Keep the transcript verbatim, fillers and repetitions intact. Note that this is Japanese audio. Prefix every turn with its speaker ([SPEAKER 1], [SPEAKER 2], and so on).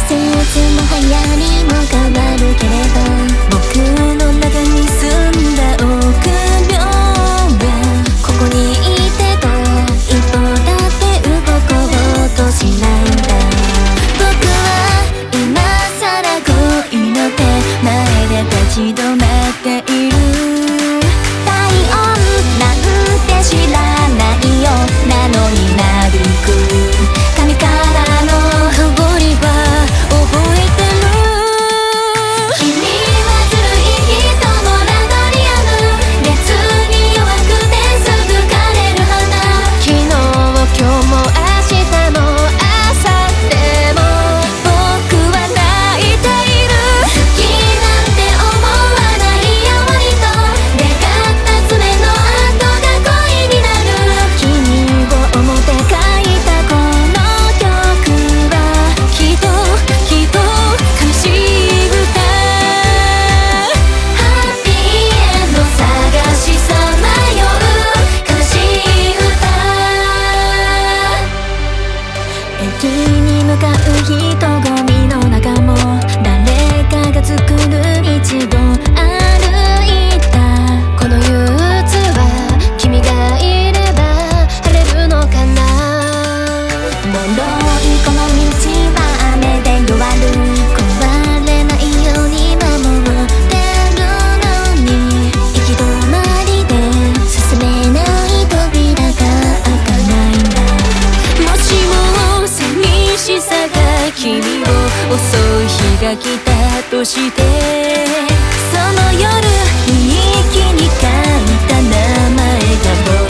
[SPEAKER 1] 季節も流行りも変わるけれど、僕の中に住んだ臆病はここにいてと一歩だって動こうとしないんだ。僕は今さら恋の手前で立ち止まっている。体温なんて知らないよ、なのになびく髪からの羽振りは覚えてる。君はずるい人のラドリアム、熱に弱くてすぐ枯れる花。昨日今日も明日も明後日も僕は泣いている。好きなんて思わないよ割と、出会った爪の跡が恋になる。君を思って書いたこの曲はきっときっと悲しい歌。ハッピーエンド探しさまよう悲しい歌。駅に向かう人混みの中も誰かが作る道を歩いた。この憂鬱は君がいれば晴れるのかな。脆いこの道は雨で弱る、壊れないように守ってるのに、行き止まりで進めない扉が開かないんだ。もしも寂しさが君を襲う日が来たとして、その夜日記に書いた名前が僕